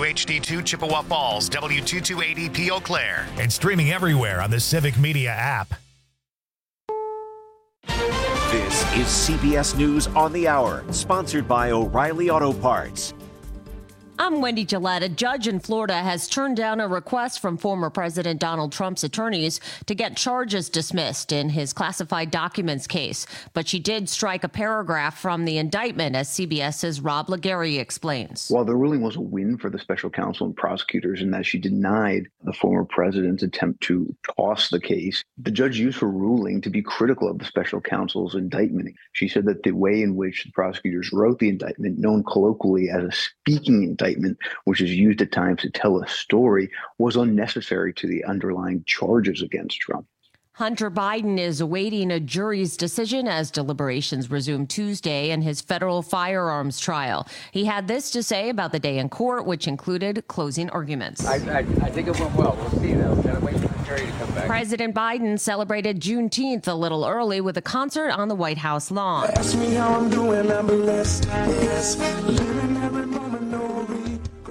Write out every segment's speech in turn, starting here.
WHD2 Chippewa Falls, W228EP Eau Claire. And streaming everywhere on the Civic Media app. This is CBS News on the Hour, sponsored by O'Reilly Auto Parts. I'm Wendy Gillette. A judge in Florida has turned down a request from former President Donald Trump's attorneys to get charges dismissed in his classified documents case. But she did strike a paragraph from the indictment, as CBS's Rob Legary explains. While the ruling was a win for the special counsel and prosecutors in that she denied the former president's attempt to toss the case, the judge used her ruling to be critical of the special counsel's indictment. She said that the way in which the prosecutors wrote the indictment, known colloquially as a speaking indictment, which is used at times to tell a story, was unnecessary to the underlying charges against Trump. Hunter Biden is awaiting a jury's decision as deliberations resume Tuesday in his federal firearms trial. He had this to say about the day in court, which included closing arguments. I think it went well. We'll see, though. Got to wait for the jury to come back. President Biden celebrated Juneteenth a little early with a concert on the White House lawn. Ask me how I'm doing, I'm blessed. Yes, living every moment, no regrets.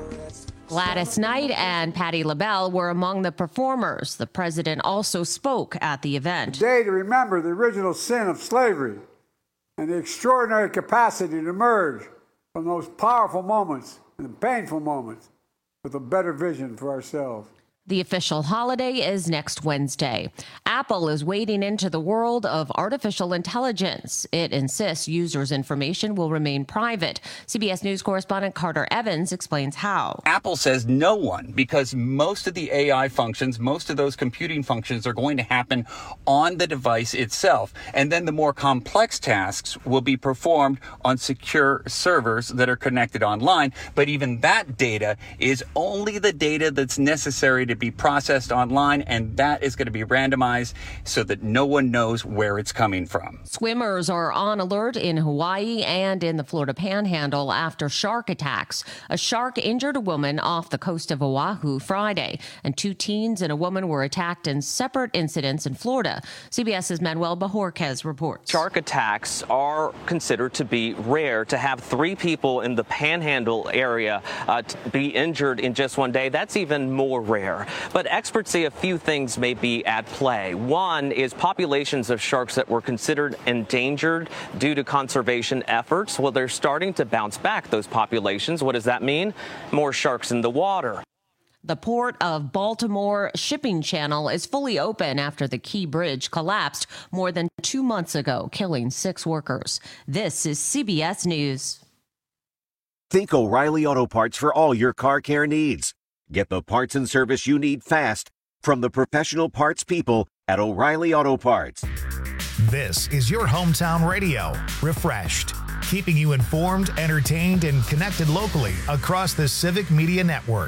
Gladys Knight and Patti LaBelle were among the performers. The president also spoke at the event. Today to remember the original sin of slavery and the extraordinary capacity to emerge from those powerful moments and painful moments with a better vision for ourselves. The official holiday is next Wednesday. Apple is wading into the world of artificial intelligence. It insists users' information will remain private. CBS News correspondent Carter Evans explains how. Apple says no one, because most of the AI functions, most of those computing functions are going to happen on the device itself. And then the more complex tasks will be performed on secure servers that are connected online. But even that data is only the data that's necessary to be processed online, and that is going to be randomized so that no one knows where it's coming from. Swimmers are on alert in Hawaii and in the Florida Panhandle after shark attacks. A shark injured a woman off the coast of Oahu Friday, and 2 teens and a woman were attacked in separate incidents in Florida. CBS's Manuel Bajorquez reports. Shark attacks are considered to be rare. To have 3 people in the Panhandle area be injured in just one day, that's even more rare. But experts say a few things may be at play. One is populations of sharks that were considered endangered due to conservation efforts. Well, they're starting to bounce back, those populations. What does that mean? More sharks in the water. The Port of Baltimore shipping channel is fully open after the Key Bridge collapsed more than 2 months ago, killing 6 workers. This is CBS News. Think O'Reilly Auto Parts for all your car care needs. Get the parts and service you need fast from the professional parts people at O'Reilly Auto Parts. This is your hometown radio, refreshed, keeping you informed, entertained, and connected locally across the Civic Media Network.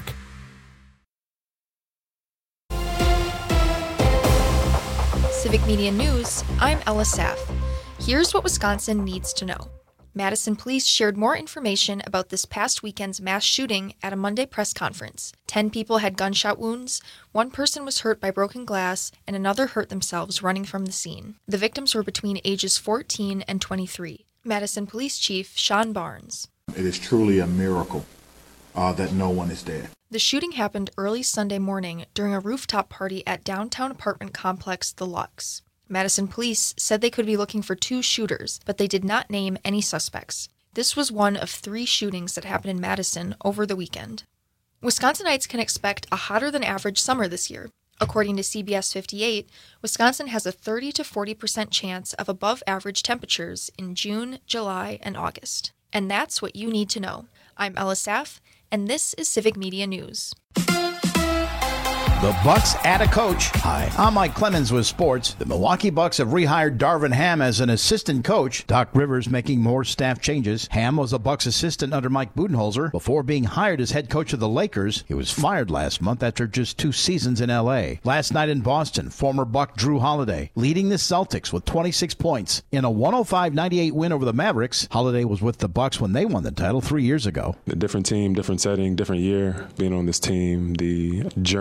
Civic Media News, I'm Ella Saff. Here's what Wisconsin needs to know. Madison police shared more information about this past weekend's mass shooting at a Monday press conference. 10 people had gunshot wounds, 1 person was hurt by broken glass, and another hurt themselves running from the scene. The victims were between ages 14 and 23. Madison Police Chief Sean Barnes. It is truly a miracle that no one is dead. The shooting happened early Sunday morning during a rooftop party at downtown apartment complex The Lux. Madison police said they could be looking for 2 shooters, but they did not name any suspects. This was one of 3 shootings that happened in Madison over the weekend. Wisconsinites can expect a hotter than average summer this year. According to CBS 58, Wisconsin has a 30 to 40% chance of above average temperatures in June, July, and August. And that's what you need to know. I'm Ella Saff, and this is Civic Media News. The Bucks add a coach. Hi, I'm Mike Clemens with sports. The Milwaukee Bucks have rehired Darvin Ham as an assistant coach. Doc Rivers making more staff changes. Ham was a Bucks assistant under Mike Budenholzer before being hired as head coach of the Lakers. He was fired last month after just 2 seasons in L.A. Last night in Boston, former Buck Drew Holiday leading the Celtics with 26 points. In a 105-98 win over the Mavericks, Holiday was with the Bucks when they won the title 3 years ago. A different team, different setting, different year. Being on this team, the journey to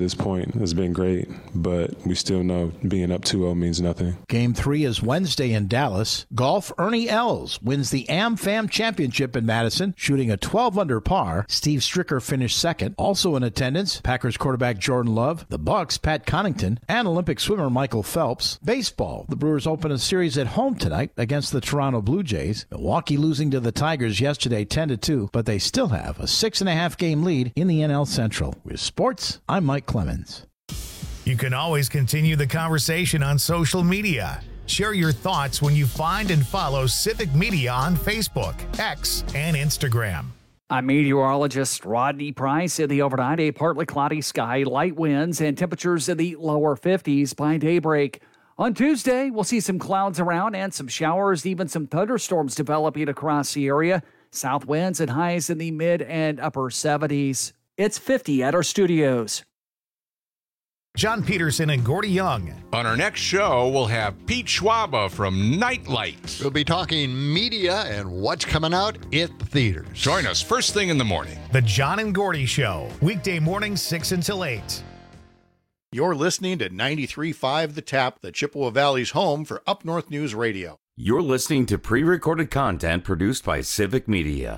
this point has been great, but we still know being up 2-0 means nothing. Game 3 is Wednesday in Dallas. Golf, Ernie Els wins the AmFam Championship in Madison, shooting a 12 under par. Steve Stricker finished second. Also in attendance, Packers quarterback Jordan Love, the Bucks' Pat Connaughton, and Olympic swimmer Michael Phelps. Baseball, the Brewers open a series at home tonight against the Toronto Blue Jays. Milwaukee losing to the Tigers yesterday 10-2, but they still have a 6.5 game lead in the NL Central. With sports, I'm Mike Clemens. You can always continue the conversation on social media. Share your thoughts when you find and follow Civic Media on Facebook, X, and Instagram. I'm meteorologist Rodney Price. In the overnight, a partly cloudy sky, light winds, and temperatures in the lower 50s by daybreak. On Tuesday, we'll see some clouds around and some showers, even some thunderstorms developing across the area. South winds and highs in the mid and upper 70s. It's 50 at our studios. John Peterson and Gordy Young. On our next show, we'll have Pete Schwaba from Nightlight. We'll be talking media and what's coming out at the theaters. Join us first thing in the morning. The John and Gordy Show, weekday mornings 6 until 8. You're listening to 93.5 The Tap, the Chippewa Valley's home for Up North News Radio. You're listening to pre-recorded content produced by Civic Media.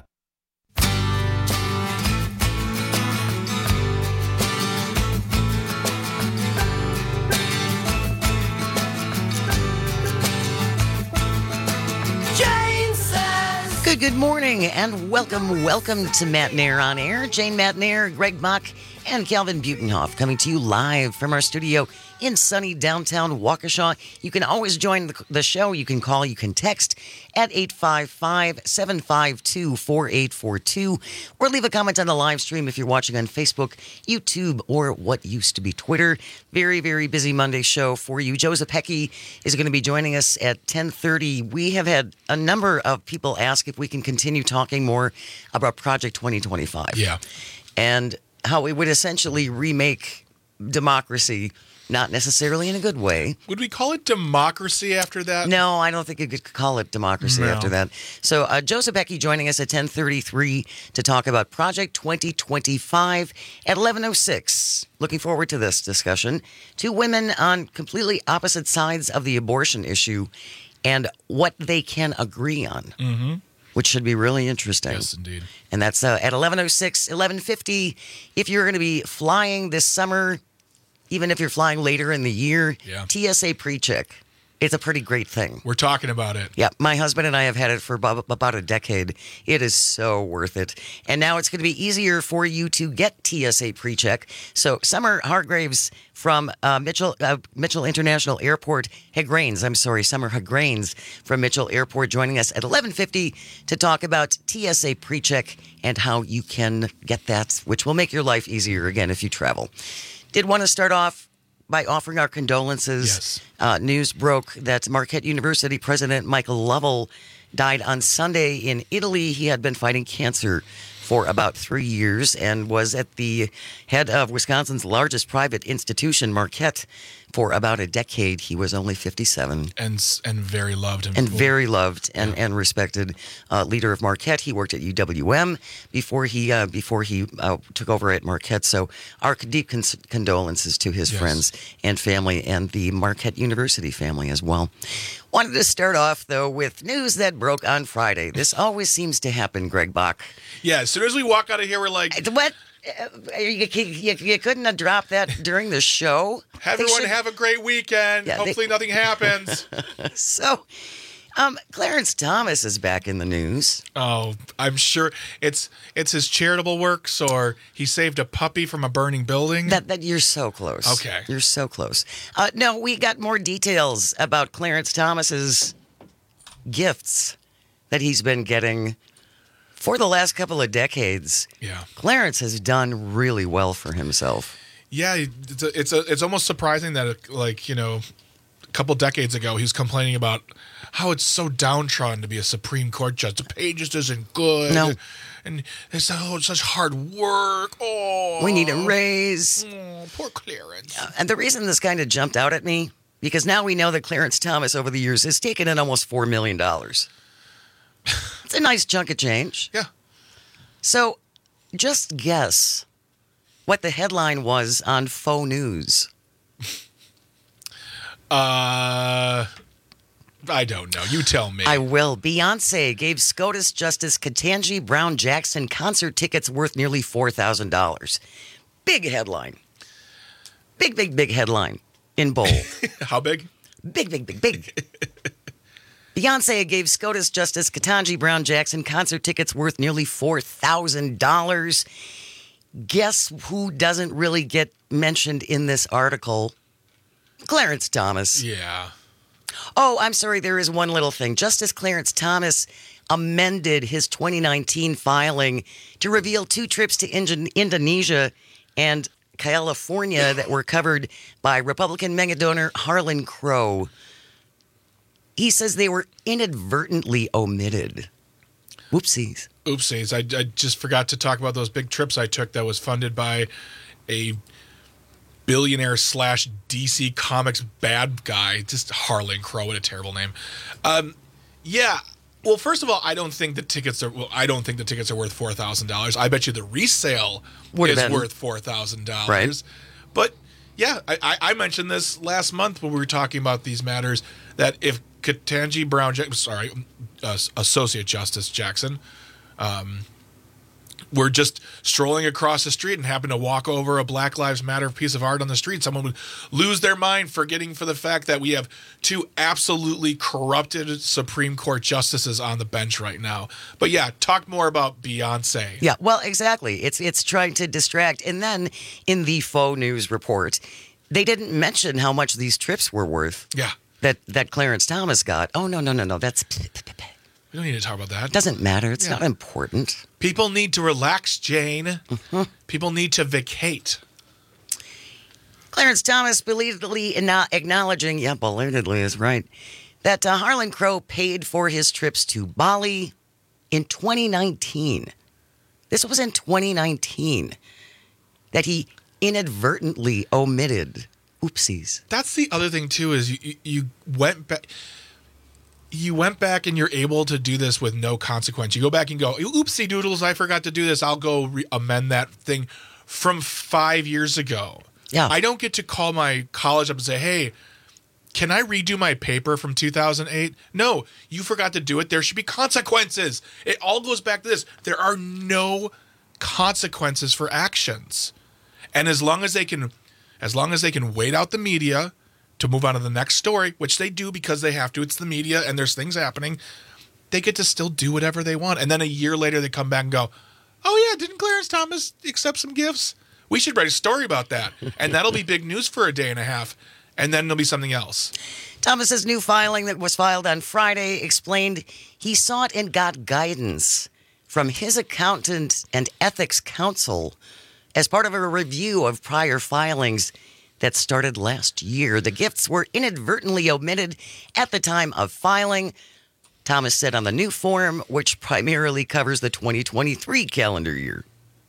Good morning and welcome to Matt Nair on Air. Jane Matt Nair, Greg Mock, and Calvin Butenhoff coming to you live from our studio in sunny downtown Waukesha. You can always join the show. You can call, you can text at 855-752-4842 or leave a comment on the live stream if you're watching on Facebook, YouTube, or what used to be Twitter. Very, very busy Monday show for you. Joe Zepecki is going to be joining us at 10:30. We have had a number of people ask if we can continue talking more about Project 2025. Yeah. And how we would essentially remake democracy, not necessarily in a good way. Would we call it democracy after that? No, I don't think you could call it democracy after that. So Joe Zepecki joining us at 10:33 to talk about Project 2025 at 11:06. Looking forward to this discussion. Two women on completely opposite sides of the abortion issue and what they can agree on. Mm-hmm. Which should be really interesting. Yes, indeed. And that's at 11:06, 11:50. If you're going to be flying this summer, even if you're flying later in the year, TSA PreCheck. It's a pretty great thing. We're talking about it. Yeah, my husband and I have had it for about a decade. It is so worth it. And now it's going to be easier for you to get TSA PreCheck. So Summer Hargraves from Mitchell International Airport, Summer Hagrains from Mitchell Airport joining us at 11:50 to talk about TSA PreCheck and how you can get that, which will make your life easier again if you travel. Did want to start off by offering our condolences. Yes. News broke that Marquette University President Michael Lovell died on Sunday in Italy. He had been fighting cancer for about 3 years and was at the head of Wisconsin's largest private institution, Marquette, for about a decade. He was only 57. And very loved. Very loved and respected leader of Marquette. He worked at UWM before he took over at Marquette. So our deep condolences to his friends and family and the Marquette University family as well. Wanted to start off, though, with news that broke on Friday. This always seems to happen, Greg Bach. Yeah, as soon as we walk out of here, we're like... What? You couldn't have dropped that during the show? Everyone have a great weekend. Yeah, hopefully nothing happens. So, Clarence Thomas is back in the news. Oh, I'm sure it's his charitable works, or he saved a puppy from a burning building. That you're so close. Okay. You're so close. No, we got more details about Clarence Thomas's gifts that he's been getting for the last couple of decades. Yeah. Clarence has done really well for himself. Yeah, it's almost surprising that, a couple decades ago, he was complaining about how it's so downtrodden to be a Supreme Court judge. The pay just isn't good. No. And it's such hard work. Oh. We need a raise. Oh, poor Clarence. And the reason this kind of jumped out at me, because now we know that Clarence Thomas over the years has taken in almost $4 million. It's a nice chunk of change. Yeah. So just guess what the headline was on Faux News? I don't know. You tell me. I will. Beyonce gave SCOTUS Justice Ketanji Brown Jackson concert tickets worth nearly $4,000. Big headline. Big headline in bold. How big? Big. Beyonce gave SCOTUS Justice Ketanji Brown Jackson concert tickets worth nearly $4,000. Guess who doesn't really get mentioned in this article? Clarence Thomas. Yeah. Oh, I'm sorry. There is one little thing. Justice Clarence Thomas amended his 2019 filing to reveal 2 trips to Indonesia and California that were covered by Republican megadonor Harlan Crow. He says they were inadvertently omitted. Whoopsies. Oopsies. I just forgot to talk about those big trips I took that was funded by a billionaire / DC Comics bad guy. Just Harlan Crow. What a terrible name. Yeah. Well, first of all, I don't think the tickets are worth $4,000. I bet you the resale is worth $4,000. Right. But yeah, I mentioned this last month when we were talking about these matters, that if Ketanji Brown, Associate Justice Jackson, were just strolling across the street and happened to walk over a Black Lives Matter piece of art on the street, someone would lose their mind, forgetting for the fact that we have 2 absolutely corrupted Supreme Court justices on the bench right now. But yeah, talk more about Beyonce. Yeah, well, exactly. It's trying to distract. And then in the Faux News report, they didn't mention how much these trips were worth. Yeah. That Clarence Thomas got. Oh, no. That's... We don't need to talk about that. Doesn't matter. It's not important. People need to relax, Jane. People need to vacate. Clarence Thomas belatedly acknowledging, belatedly is right, that Harlan Crow paid for his trips to Bali in 2019. This was in 2019 that he inadvertently omitted. Oopsies. That's the other thing, too, is you went back... You went back and you're able to do this with no consequence. You go back and go, oopsie doodles, I forgot to do this. I'll go amend that thing from 5 years ago. Yeah. I don't get to call my college up and say, hey, can I redo my paper from 2008? No, you forgot to do it. There should be consequences. It all goes back to this. There are no consequences for actions. And as long as they can wait out the media to move on to the next story, which they do because they have to. It's the media and there's things happening. They get to still do whatever they want. And then a year later, they come back and go, oh, yeah, didn't Clarence Thomas accept some gifts? We should write a story about that. And that'll be big news for a day and a half. And then there'll be something else. Thomas's new filing that was filed on Friday explained he sought and got guidance from his accountant and ethics counsel as part of a review of prior filings that started last year. The gifts were inadvertently omitted at the time of filing, Thomas said on the new form, which primarily covers the 2023 calendar year.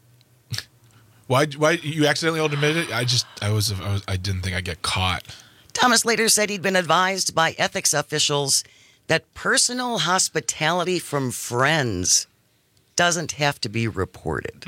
Why you accidentally omitted it? I didn't think I'd get caught. Thomas later said he'd been advised by ethics officials that personal hospitality from friends doesn't have to be reported.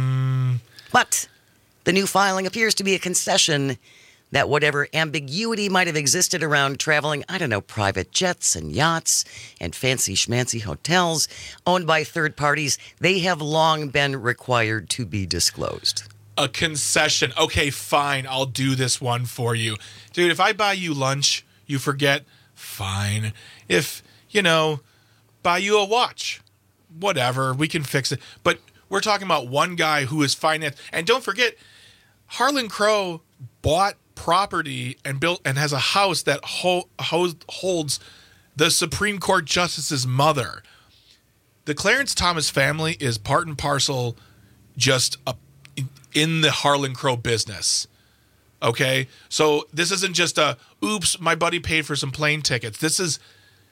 But the new filing appears to be a concession that whatever ambiguity might have existed around traveling, private jets and yachts and fancy schmancy hotels owned by third parties, they have long been required to be disclosed. A concession. Okay, fine. I'll do this one for you. Dude, if I buy you lunch, you forget, fine. If, buy you a watch, whatever, we can fix it. But we're talking about one guy who is financed. And don't forget, Harlan Crow bought property and built and has a house that holds the Supreme Court Justice's mother. The Clarence Thomas family is part and parcel just in the Harlan Crow business. Okay? So this isn't just oops, my buddy paid for some plane tickets. This is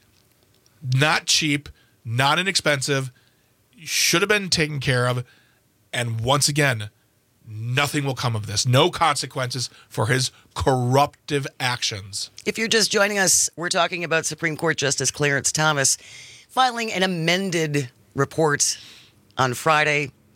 not cheap, not inexpensive, should have been taken care of. And once again, nothing will come of this. No consequences for his corruptive actions. If you're just joining us, we're talking about Supreme Court Justice Clarence Thomas filing an amended report on Friday.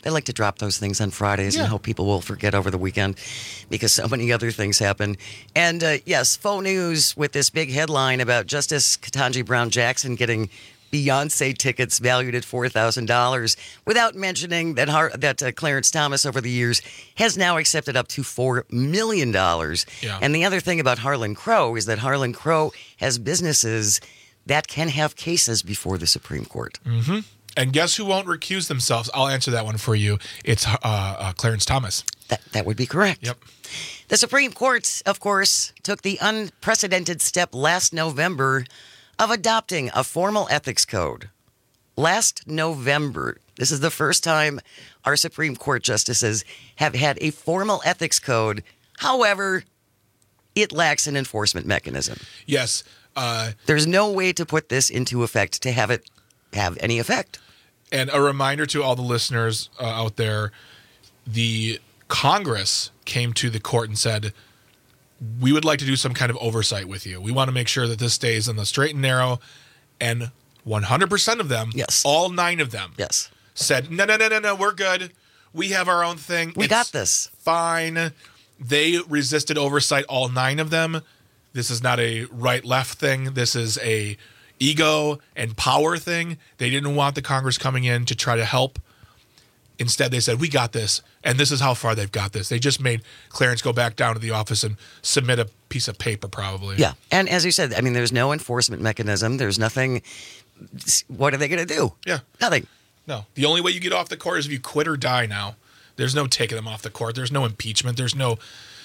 They like to drop those things on Fridays and hope people will forget over the weekend because so many other things happen. And yes, faux news with this big headline about Justice Ketanji Brown Jackson getting Beyonce tickets valued at $4,000 without mentioning that Clarence Thomas over the years has now accepted up to $4 million. Yeah. And the other thing about Harlan Crow is that Harlan Crow has businesses that can have cases before the Supreme Court. Mm-hmm. And guess who won't recuse themselves? I'll answer that one for you. It's Clarence Thomas. That would be correct. Yep. The Supreme Court, of course, took the unprecedented step last November of adopting a formal ethics code. Last November, this is the first time our Supreme Court justices have had a formal ethics code. However, it lacks an enforcement mechanism. Yes. There's no way to put this into effect to have it have any effect. And a reminder to all the listeners out there, the Congress came to the court and said, we would like to do some kind of oversight with you. We want to make sure that this stays in the straight and narrow. And 100% of them, all 9 of them, said, no, we're good. We have our own thing. We got this. Fine. They resisted oversight, all 9 of them. This is not a right-left thing. This is a ego and power thing. They didn't want the Congress coming in to try to help. Instead, they said, we got this, and this is how far they've got this. They just made Clarence go back down to the office and submit a piece of paper, probably. Yeah, and as you said, I mean, there's no enforcement mechanism. There's nothing. What are they going to do? Yeah. Nothing. No. The only way you get off the court is if you quit or die now. There's no taking them off the court. There's no impeachment. There's no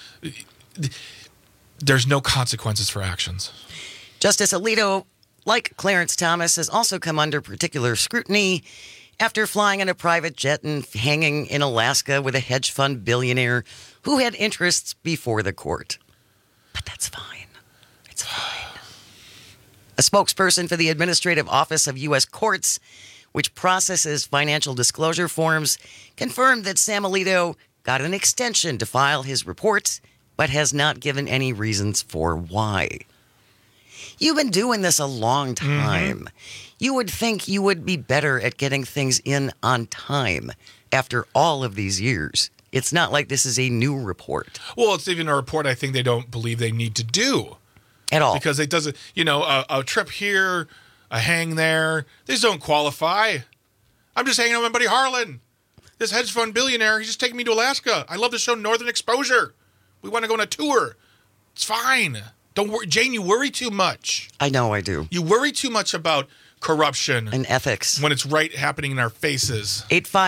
consequences for actions. Justice Alito, like Clarence Thomas, has also come under particular scrutiny after flying in a private jet and hanging in Alaska with a hedge fund billionaire who had interests before the court. But that's fine. It's fine. A spokesperson for the Administrative Office of U.S. Courts, which processes financial disclosure forms, confirmed that Sam Alito got an extension to file his report, but has not given any reasons for why. You've been doing this a long time. Mm-hmm. You would think you would be better at getting things in on time after all of these years. It's not like this is a new report. Well, it's even a report I think they don't believe they need to do. At all. Because it doesn't, a trip here, a hang there, these don't qualify. I'm just hanging out with my buddy Harlan. This hedge fund billionaire, he's just taking me to Alaska. I love the show Northern Exposure. We want to go on a tour. It's fine. Don't worry. Jane, you worry too much. I know I do. You worry too much about corruption and ethics when it's right happening in our faces.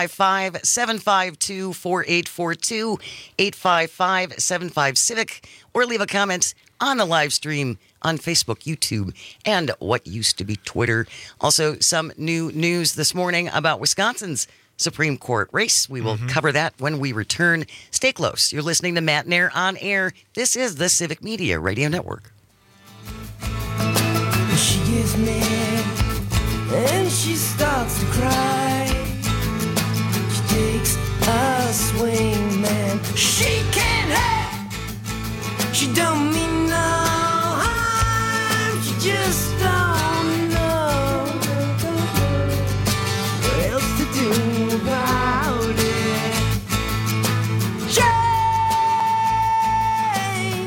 855-752-4842, 855-75-CIVIC, or leave a comment on the live stream on Facebook, YouTube, and what used to be Twitter. Also, some new news this morning about Wisconsin's Supreme Court race. We will cover that when we return. Stay close. You're listening to Matt Nair on air. This is the Civic Media Radio Network. She gets mad and she starts to cry. She takes a swing, man. She can't help. She don't mean no harm. She just don't know what else to do about it. Jane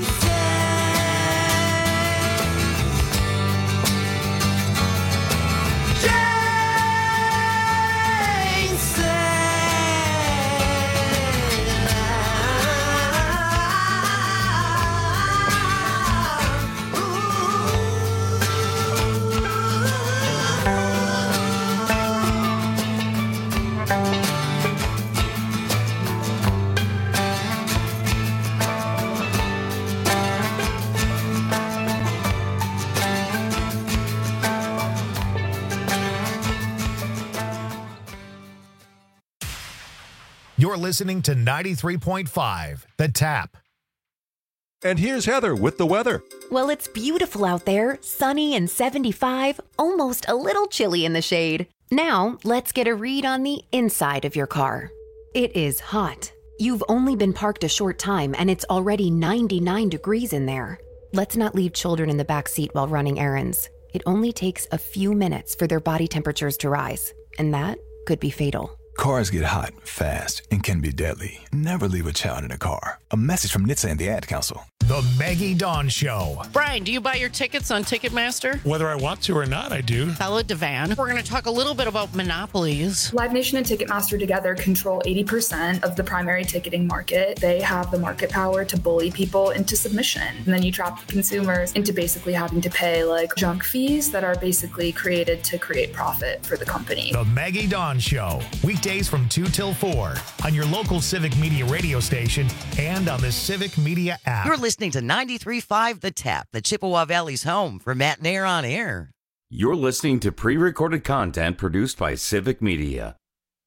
You're listening to 93.5, The Tap. And here's Heather with the weather. Well, it's beautiful out there, sunny and 75, almost a little chilly in the shade. Now, let's get a read on the inside of your car. It is hot. You've only been parked a short time and it's already 99 degrees in there. Let's not leave children in the back seat while running errands. It only takes a few minutes for their body temperatures to rise, and that could be fatal. Cars get hot, fast, and can be deadly. Never leave a child in a car. A message from NHTSA and the Ad Council. The Maggie Dawn Show. Brian, do you buy your tickets on Ticketmaster? Whether I want to or not, I do. Bella Devan. We're going to talk a little bit about monopolies. Live Nation and Ticketmaster together control 80% of the primary ticketing market. They have the market power to bully people into submission. And then you trap consumers into basically having to pay like junk fees that are basically created to create profit for the company. The Maggie Dawn Show. Weekdays from 2 till 4 on your local Civic Media radio station and on the Civic Media app. You're listening to 93.5 The Tap, the Chippewa Valley's home for Matt Nair on air. You're listening to pre-recorded content produced by Civic Media.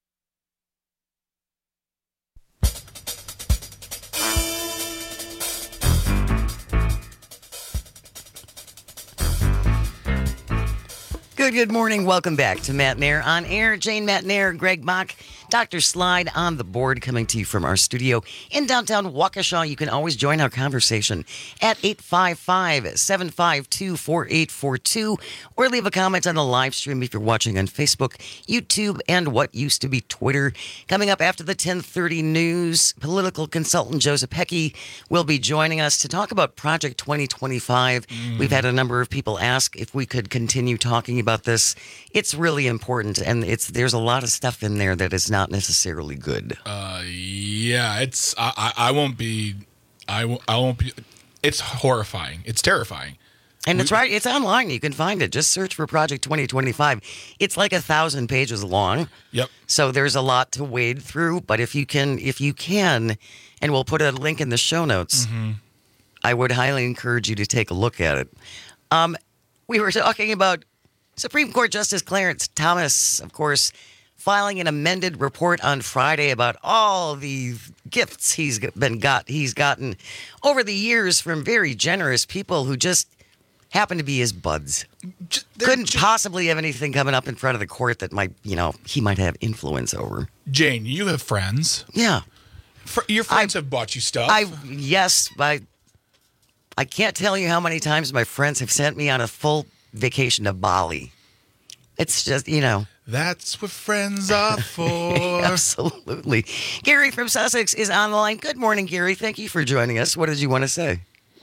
Good morning. Welcome back to Matt Nair on air. Jane Matt Nair, Greg Mock, Dr. Slide on the board, coming to you from our studio in downtown Waukesha. You can always join our conversation at 855-752-4842 or leave a comment on the live stream if you're watching on Facebook, YouTube, and what used to be Twitter. Coming up after the 10:30 news, political consultant Joseph Heckey will be joining us to talk about Project 2025. We've had a number of people ask if we could continue talking about this. It's really important, and there's a lot of stuff in there that is not necessarily good. Yeah, it's I won't be. It's horrifying. It's terrifying. And it's right. It's online. You can find it. Just search for Project 2025. It's like 1,000 pages long. Yep. So there's a lot to wade through. But if you can, and we'll put a link in the show notes. I would highly encourage you to take a look at it. We were talking about Supreme Court Justice Clarence Thomas, of course, filing an amended report on Friday about all the gifts he's gotten over the years from very generous people who just happen to be his buds. Couldn't possibly have anything coming up in front of the court that he might have influence over. Jane, you have friends. Yeah. Your friends have bought you stuff. Yes, I can't tell you how many times my friends have sent me on a full vacation to Bali. It's just, That's what friends are for. Absolutely. Gary from Sussex is on the line. Good morning, Gary. Thank you for joining us. What did you want to say?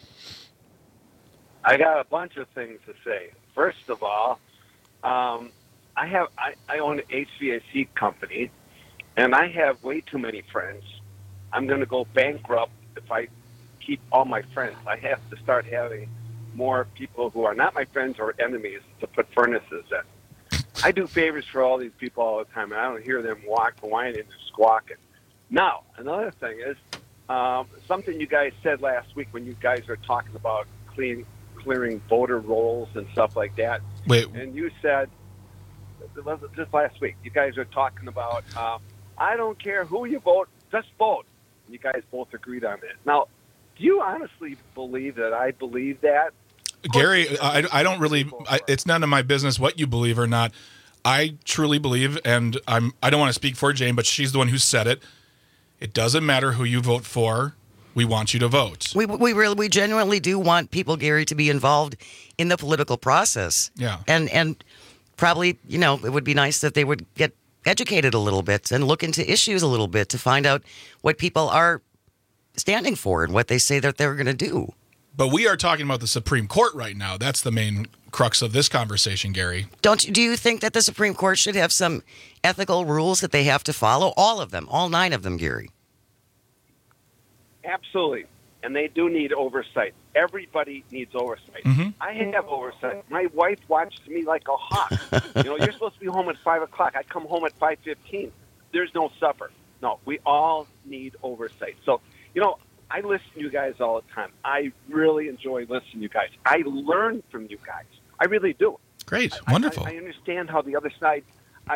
I got a bunch of things to say. First of all, I own an HVAC company, and I have way too many friends. I'm going to go bankrupt if I keep all my friends. I have to start having more people who are not my friends or enemies to put furnaces in. I do favors for all these people all the time, and I don't hear them whining and squawking. Now, another thing is something you guys said last week when you guys were talking about clearing voter rolls and stuff like that. Wait. And you said, just last week, you guys were talking about, I don't care who you vote, just vote. And you guys both agreed on that. Now, do you honestly believe that I believe that? Gary, I don't really. It's none of my business what you believe or not. I truly believe, and I don't want to speak for Jane, but she's the one who said it. It doesn't matter who you vote for. We want you to vote. We genuinely do want people, Gary, to be involved in the political process. Yeah. And probably, it would be nice that they would get educated a little bit and look into issues a little bit to find out what people are standing for and what they say that they're going to do. But we are talking about the Supreme Court right now. That's the main crux of this conversation, Gary. Do you think that the Supreme Court should have some ethical rules that they have to follow? All of them, all 9 of them, Gary. Absolutely. And they do need oversight. Everybody needs oversight. Mm-hmm. I have oversight. My wife watches me like a hawk. You're supposed to be home at 5 o'clock. I come home at 5:15. There's no supper. No, we all need oversight. So, I listen to you guys all the time. I really enjoy listening to you guys. I learn from you guys. I really do. Great. Wonderful. I understand how the other side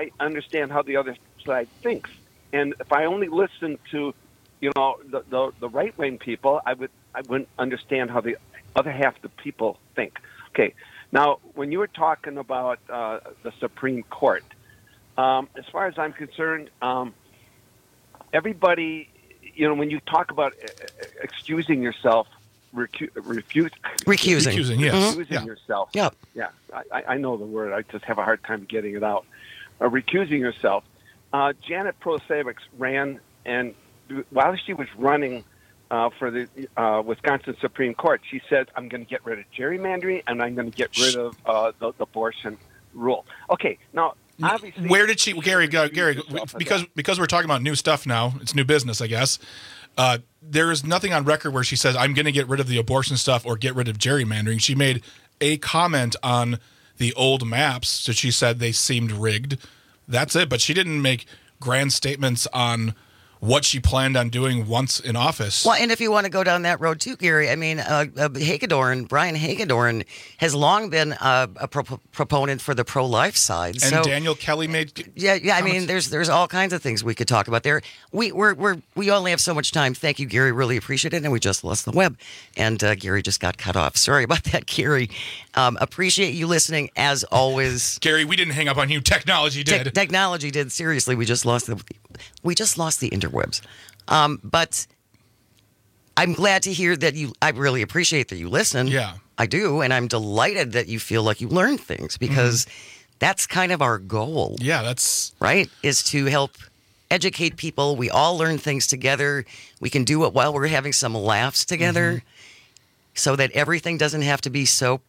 thinks. And if I only listen to, the right-wing people, I wouldn't understand how the other half of the people think. Okay. Now, when you were talking about the Supreme Court, as far as I'm concerned, everybody, when you talk about excusing yourself, recusing yes. Recusing yourself. Yep. Yeah, I know the word. I just have a hard time getting it out. Recusing yourself. Janet Prosavic ran, and while she was running for the Wisconsin Supreme Court, she said, I'm going to get rid of gerrymandering, and I'm going to get rid of the abortion rule. Okay, now, obviously... Where did she... Gary, because we're talking about new stuff now, it's new business, I guess, there is nothing on record where she says, I'm going to get rid of the abortion stuff or get rid of gerrymandering. She made a comment on the old maps, so she said they seemed rigged. That's it, but she didn't make grand statements on what she planned on doing once in office. Well, and if you want to go down that road too, Gary, I mean, Brian Hagedorn has long been a proponent for the pro-life side. And so, Daniel Kelly made comments. I mean, there's all kinds of things we could talk about there. We only have so much time. Thank you, Gary. Really appreciate it. And we just lost the web, and Gary just got cut off. Sorry about that, Gary. Appreciate you listening as always. Gary, we didn't hang up on you. Technology did. Technology did. Seriously, we just lost the interwebs. But I'm glad to hear that I really appreciate that you listen. Yeah. I do. And I'm delighted that you feel like you learned things because that's kind of our goal. Yeah, that's... Right? Is to help educate people. We all learn things together. We can do it while we're having some laughs together so that everything doesn't have to be so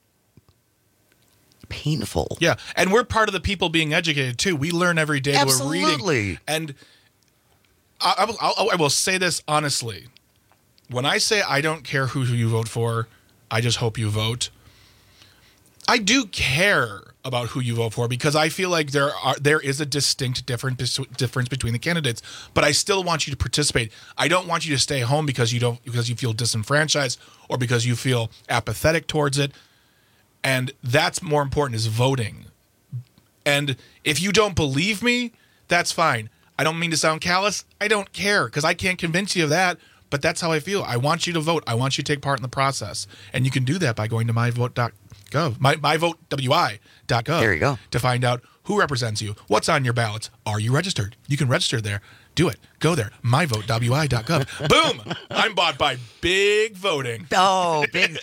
painful. Yeah, and we're part of the people being educated too. We learn every day. Absolutely. We're reading. And I will say this honestly. When I say I don't care who you vote for, I just hope you vote. I do care about who you vote for because I feel like there is a distinct difference between the candidates. But I still want you to participate. I don't want you to stay home because you feel disenfranchised or because you feel apathetic towards it. And that's more important, is voting. And if you don't believe me, that's fine. I don't mean to sound callous. I don't care because I can't convince you of that. But that's how I feel. I want you to vote. I want you to take part in the process. And you can do that by going to myvote.gov, myvotewi.gov. There you go. To find out who represents you, what's on your ballots. Are you registered? You can register there. Do it. Go there. myvotewi.gov. Boom! I'm bought by Big Voting. Oh,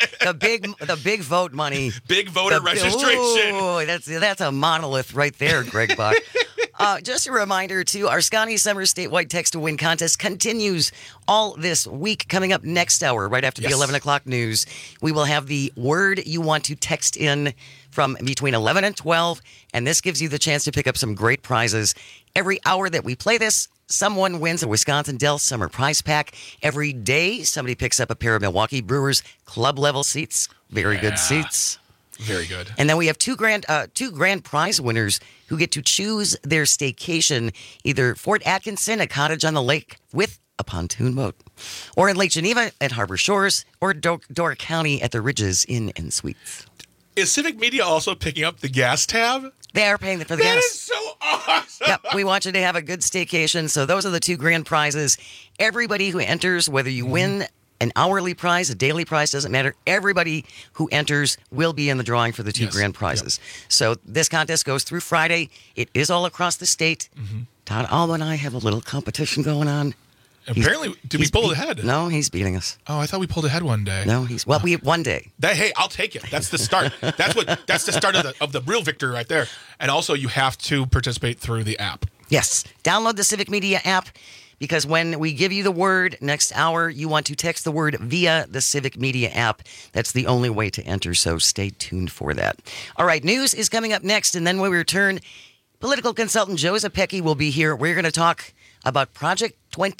the big vote money. Big voter registration. Oh, that's a monolith right there, Greg Bach. Just a reminder, too, our Scotty Summer statewide text to win contest continues all this week. Coming up next hour, right after the 11 o'clock news, we will have the word you want to text in from between 11 and 12, and this gives you the chance to pick up some great prizes. Every hour that we play this, someone wins a Wisconsin Dells Summer Prize Pack. Every day, somebody picks up a pair of Milwaukee Brewers club-level seats. Very good seats. Very good. And then we have two grand prize winners who get to choose their staycation, either Fort Atkinson, a cottage on the lake with a pontoon boat, or in Lake Geneva at Harbor Shores, or Door County at the Ridges Inn and Suites. Is Civic Media also picking up the gas tab? They are paying for the gas. That is so awesome. Yep, we want you to have a good staycation. So those are the two grand prizes. Everybody who enters, whether you win an hourly prize, a daily prize, doesn't matter. Everybody who enters will be in the drawing for the two grand prizes. Yep. So this contest goes through Friday. It is all across the state. Todd Alba and I have a little competition going on. Apparently, did we pull ahead? No, he's beating us. Oh, I thought we pulled ahead one day. No, we have one day. Hey, I'll take it. That's the start. That's the start of the real victory right there. And also, you have to participate through the app. Yes, download the Civic Media app. Because when we give you the word next hour, you want to text the word via the Civic Media app. That's the only way to enter, so stay tuned for that. All right, news is coming up next, and then when we return, political consultant Joe Zepecki will be here. We're going to talk about Project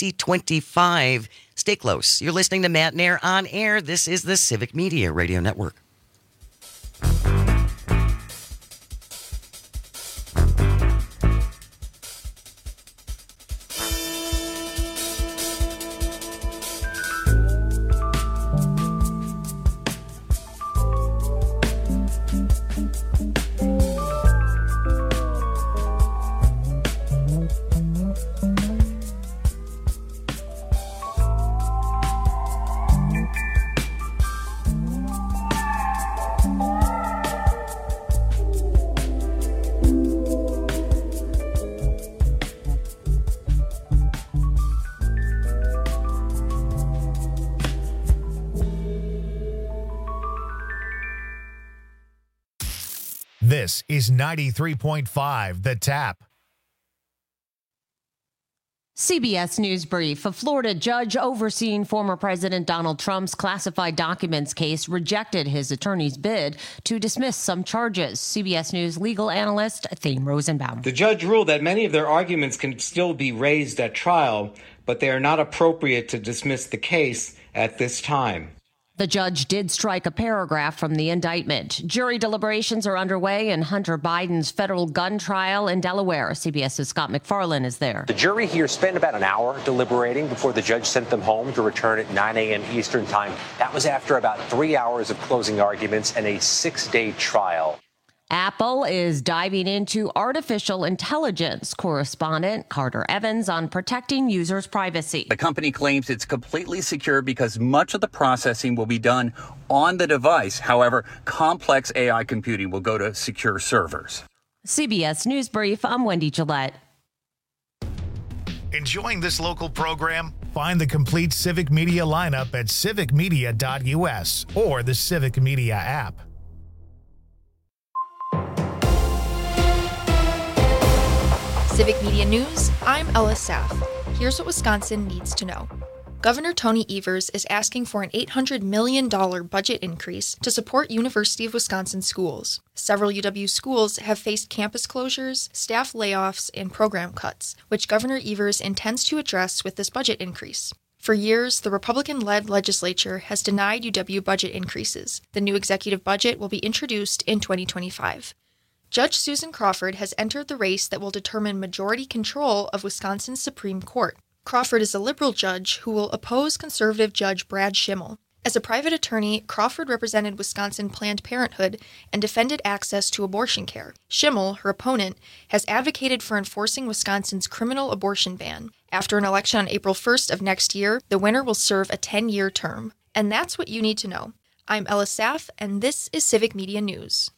2025. Stay close. You're listening to Matt Nair on air. This is the Civic Media Radio Network. This is 93.5 The Tap. CBS News Brief. A Florida judge overseeing former President Donald Trump's classified documents case rejected his attorney's bid to dismiss some charges. CBS News legal analyst Thane Rosenbaum. The judge ruled that many of their arguments can still be raised at trial, but they are not appropriate to dismiss the case at this time. The judge did strike a paragraph from the indictment. Jury deliberations are underway in Hunter Biden's federal gun trial in Delaware. CBS's Scott McFarlane is there. The jury here spent about an hour deliberating before the judge sent them home to return at 9 a.m. Eastern time. That was after about 3 hours of closing arguments and a 6-day trial. Apple is diving into artificial intelligence. Correspondent Carter Evans on protecting users' privacy. The company claims it's completely secure because much of the processing will be done on the device. However, complex AI computing will go to secure servers. CBS News Brief, I'm Wendy Gillette. Enjoying this local program? Find the complete Civic Media lineup at civicmedia.us or the Civic Media app. Civic Media News, I'm Ella Saff. Here's what Wisconsin needs to know. Governor Tony Evers is asking for an $800 million budget increase to support University of Wisconsin schools. Several UW schools have faced campus closures, staff layoffs, and program cuts, which Governor Evers intends to address with this budget increase. For years, the Republican-led legislature has denied UW budget increases. The new executive budget will be introduced in 2025. Judge Susan Crawford has entered the race that will determine majority control of Wisconsin's Supreme Court. Crawford is a liberal judge who will oppose conservative Judge Brad Schimmel. As a private attorney, Crawford represented Wisconsin Planned Parenthood and defended access to abortion care. Schimmel, her opponent, has advocated for enforcing Wisconsin's criminal abortion ban. After an election on April 1st of next year, the winner will serve a 10-year term. And that's what you need to know. I'm Ella Saff, and this is Civic Media News.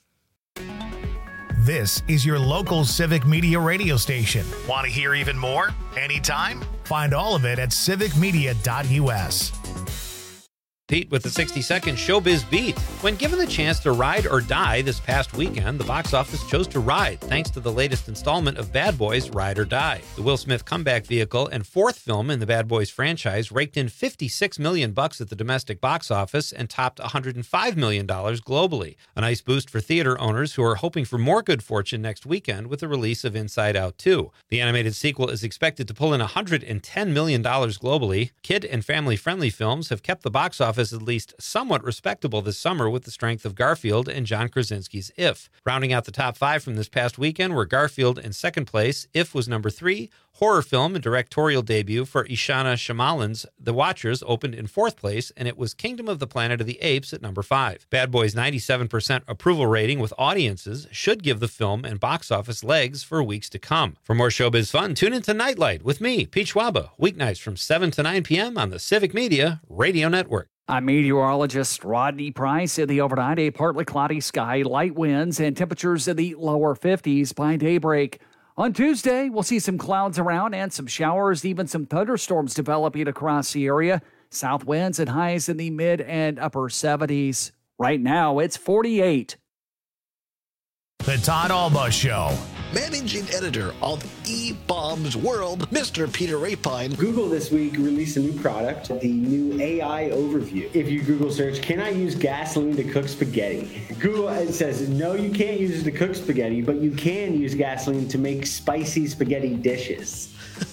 This is your local Civic Media radio station. Want to hear even more? Anytime? Find all of it at civicmedia.us. Pete with the 60-second Showbiz Beat. When given the chance to ride or die this past weekend, the box office chose to ride, thanks to the latest installment of Bad Boys: Ride or Die. The Will Smith comeback vehicle and fourth film in the Bad Boys franchise raked in $56 million at the domestic box office and topped $105 million globally. A nice boost for theater owners who are hoping for more good fortune next weekend with the release of Inside Out 2. The animated sequel is expected to pull in $110 million globally. Kid and family-friendly films have kept the box office at least somewhat respectable this summer with the strength of Garfield and John Krasinski's If. Rounding out the top 5 from this past weekend were Garfield in second place, If was number 3, horror film and directorial debut for Ishana Shyamalan's The Watchers opened in fourth place, and it was Kingdom of the Planet of the Apes at number 5. Bad Boys' 97% approval rating with audiences should give the film and box office legs for weeks to come. For more showbiz fun, tune into Nightlight with me, Pete Schwaba, weeknights from 7 to 9 p.m. on the Civic Media Radio Network. I'm meteorologist Rodney Price. In the overnight, a partly cloudy sky, light winds, and temperatures in the lower 50s by daybreak. On Tuesday, we'll see some clouds around and some showers, even some thunderstorms developing across the area. South winds and highs in the mid and upper 70s. Right now, it's 48. The Todd Alba Show. Managing editor of eBaum's World, Mr. Peter Rapine. Google this week released a new product, the new AI Overview. If you Google search, can I use gasoline to cook spaghetti? Google says, no, you can't use it to cook spaghetti, but you can use gasoline to make spicy spaghetti dishes.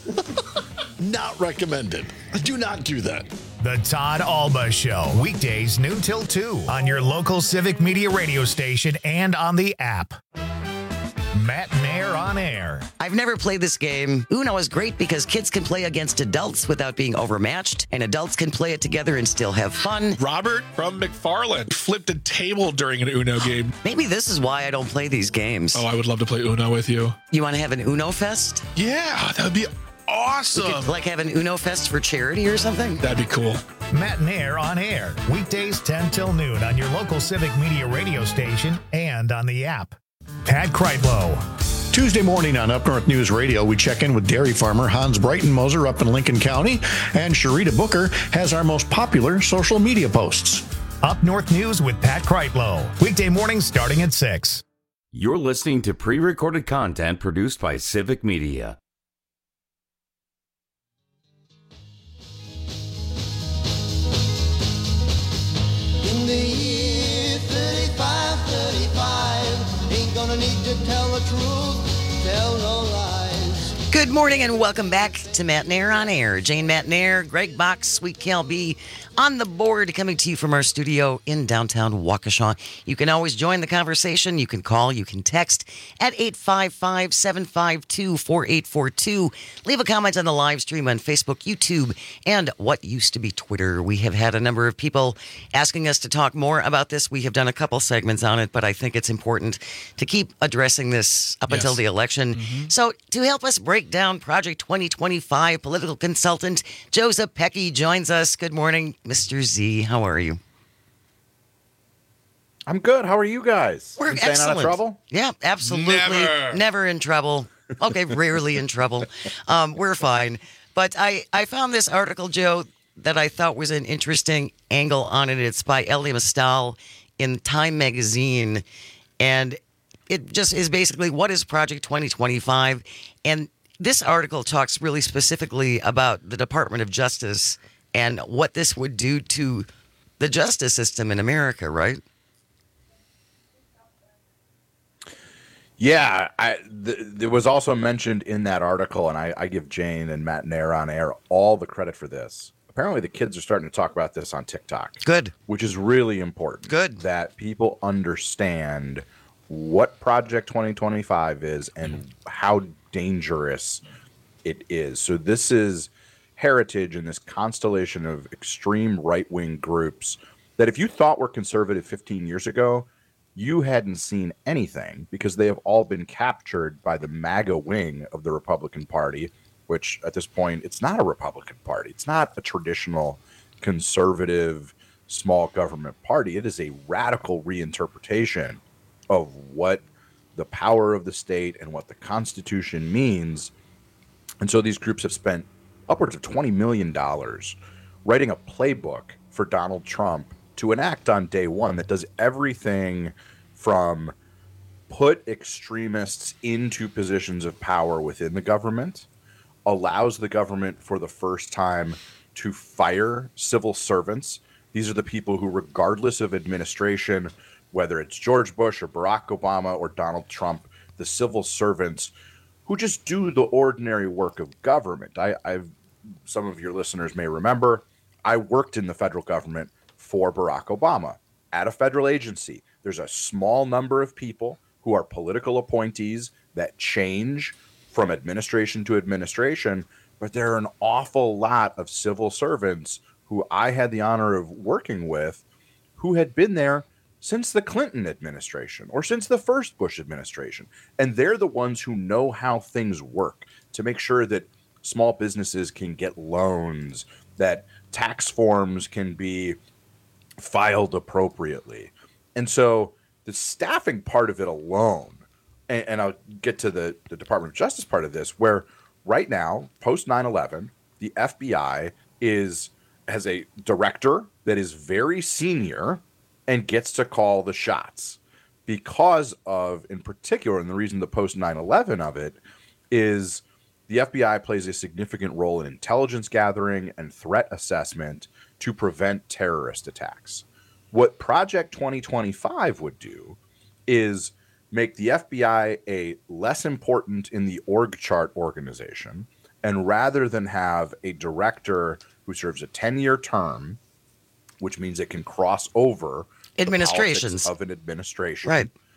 Not recommended. Do not do that. The Todd Alba Show, weekdays noon till 2 on your local Civic Media radio station and on the app. Matt Nair on air. I've never played this game. Uno is great because kids can play against adults without being overmatched, and adults can play it together and still have fun. Robert from McFarland flipped a table during an Uno game. Maybe this is why I don't play these games. Oh, I would love to play Uno with you. You want to have an Uno Fest? Yeah, that would be awesome. We could, have an Uno Fest for charity or something? That'd be cool. Matt Nair on air, weekdays 10 till noon on your local Civic Media radio station and on the app. Pat Kreitlow. Tuesday morning on Up North News Radio, we check in with dairy farmer Hans Breitenmoser up in Lincoln County, and Sharita Booker has our most popular social media posts. Up North News with Pat Kreitlow, weekday mornings starting at 6. You're listening to pre-recorded content produced by Civic Media. tell the truth, tell no lies. Good morning and welcome back to Matt Nair on Air. Jane Matt Nair, Greg Box, Sweet Cal B on the board, coming to you from our studio in downtown Waukesha. You can always join the conversation. You can call, you can text at 855-752-4842. Leave a comment on the live stream on Facebook, YouTube, and what used to be Twitter. We have had a number of people asking us to talk more about this. We have done a couple segments on it, but I think it's important to keep addressing this up until the election. So to help us break down Project 2025, political consultant Joe Zepecki joins us. Good morning, Mr. Z. How are you? I'm good. How are you guys? We're staying excellent. out of trouble? Yeah, absolutely. Never in trouble. Okay, rarely in trouble. We're fine. But I found this article, Joe, that I thought was an interesting angle on it. It's by Elie Mystal in Time magazine. And it just is basically, what is Project 2025? And this article talks really specifically about the Department of Justice and what this would do to the justice system in America, right? Yeah, there was also mentioned in that article, and I give Jane and Matt Nair on Air all the credit for this. Apparently, the kids are starting to talk about this on TikTok. Good. Which is really important. Good. That people understand what Project 2025 is and how dangerous it is. So this is heritage in this constellation of extreme right-wing groups that if you thought were conservative 15 years ago, you hadn't seen anything, because they have all been captured by the MAGA wing of the Republican Party, which at this point, it's not a Republican Party. It's not a traditional conservative small government party. It is a radical reinterpretation of what the power of the state and what the Constitution means. And so these groups have spent upwards of $20 million writing a playbook for Donald Trump to enact on day one that does everything from put extremists into positions of power within the government, allows the government for the first time to fire civil servants. These are the people who, regardless of administration, whether it's George Bush or Barack Obama or Donald Trump, the civil servants who just do the ordinary work of government. I've some of your listeners may remember, I worked in the federal government for Barack Obama at a federal agency. There's a small number of people who are political appointees that change from administration to administration, but there are an awful lot of civil servants who I had the honor of working with who had been there since the Clinton administration or since the first Bush administration. And they're the ones who know how things work to make sure that small businesses can get loans, that tax forms can be filed appropriately. And so the staffing part of it alone, and I'll get to the Department of Justice part of this, where right now, post 9/11, the FBI has a director that is very senior and gets to call the shots because of, in particular, and the reason the post 9/11 of it is the FBI plays a significant role in intelligence gathering and threat assessment to prevent terrorist attacks. What Project 2025 would do is make the FBI a less important in the org chart organization, and rather than have a director who serves a 10-year term, which means it can cross over administrations the politics of an administration,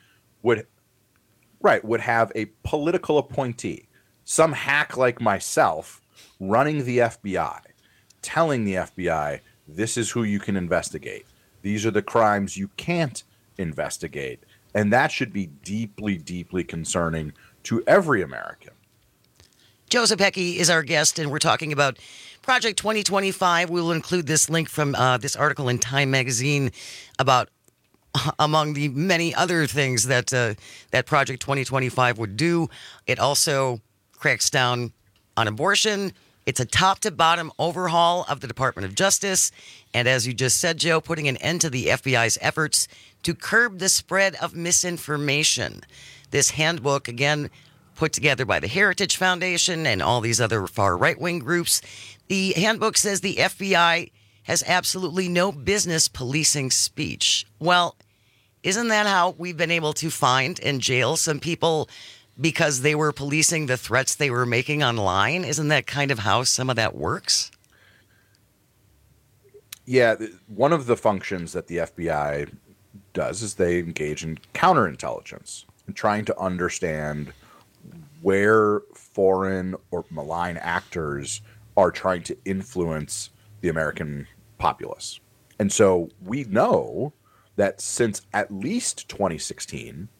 would have a political appointee, some hack like myself, running the FBI, telling the FBI, this is who you can investigate. These are the crimes you can't investigate. And that should be deeply, deeply concerning to every American. Joe Zepecki is our guest, and we're talking about Project 2025. We will include this link from this article in Time magazine about, among the many other things that that Project 2025 would do. It also cracks down on abortion. It's a top-to-bottom overhaul of the Department of Justice. And as you just said, Joe, putting an end to the FBI's efforts to curb the spread of misinformation. This handbook, again, put together by the Heritage Foundation and all these other far right-wing groups. The handbook says the FBI has absolutely no business policing speech. Well, Isn't that how we've been able to find and jail some people because they were policing the threats they were making online? Isn't that kind of how some of that works? Yeah, one of the functions that the FBI does is they engage in counterintelligence and trying to understand where foreign or malign actors are trying to influence the American populace. And so we know that since at least 2016,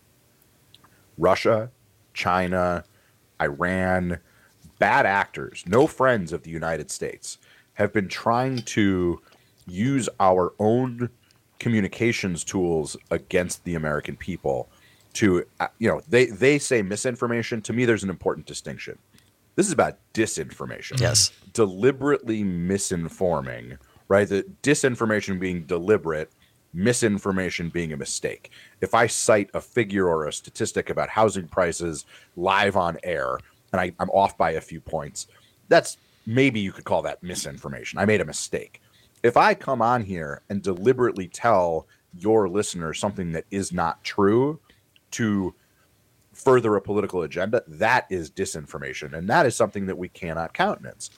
Russia, China, Iran, bad actors, no friends of the United States, have been trying to use our own communications tools against the American people to, they say misinformation. To me, there's an important distinction. This is about disinformation. Yes. Deliberately misinforming, right? The disinformation being deliberate, misinformation being a mistake. If I cite a figure or a statistic about housing prices live on air and I'm off by a few points, that's maybe you could call that misinformation. I made a mistake. If I come on here and deliberately tell your listener something that is not true to further a political agenda, that is disinformation. And that is something that we cannot countenance.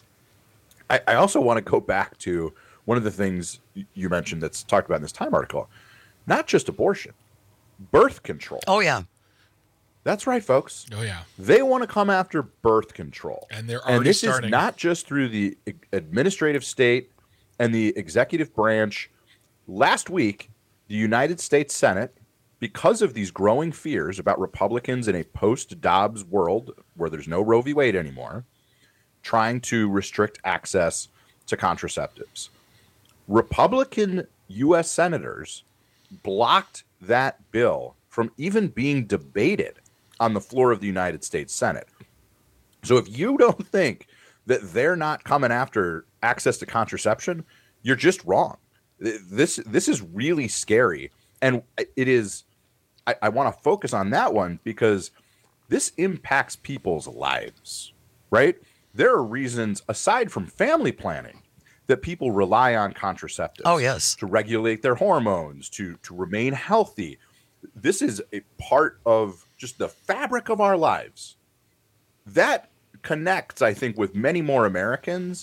I also want to go back to one of the things you mentioned that's talked about in this Time article, not just abortion, birth control. Oh, yeah. That's right, folks. Oh, yeah. They want to come after birth control. And they're already this starting. Is not just through the administrative state and the executive branch. Last week, the United States Senate, because of these growing fears about Republicans in a post-Dobbs world where there's no Roe v. Wade anymore, trying to restrict access to contraceptives. Republican U.S. senators blocked that bill from even being debated on the floor of the United States Senate. So if you don't think that they're not coming after access to contraception, you're just wrong. This is really scary. And it is, I want to focus on that one because this impacts people's lives, right? There are reasons, aside from family planning, that people rely on contraceptives. Oh, yes. To regulate their hormones, to remain healthy. This is a part of just the fabric of our lives. That connects, I think, with many more Americans